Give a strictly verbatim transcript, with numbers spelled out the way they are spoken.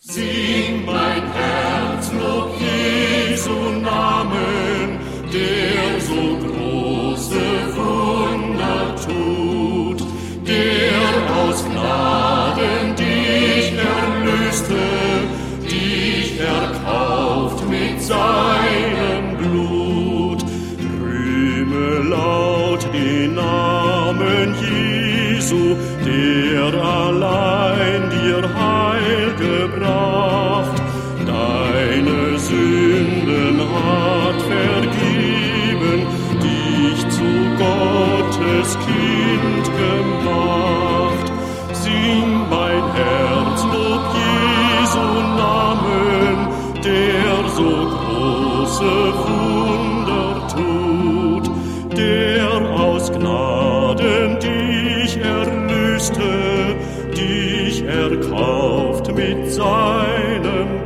Sing mein Herz Lob Jesu Namen, der so große Wunder tut, der aus Gnaden dich erlöste, dich erkauft mit seinem Blut. Rühme laut den Namen Jesu, der allein dir Heil gebracht, deine Sünden hat vergeben, dich zu Gottes Kind gemacht. Sing mein Herz Lob Jesu Namen, der so große Wunder tut, der aus Gnaden dich erlöste, dich erkauft mit seinem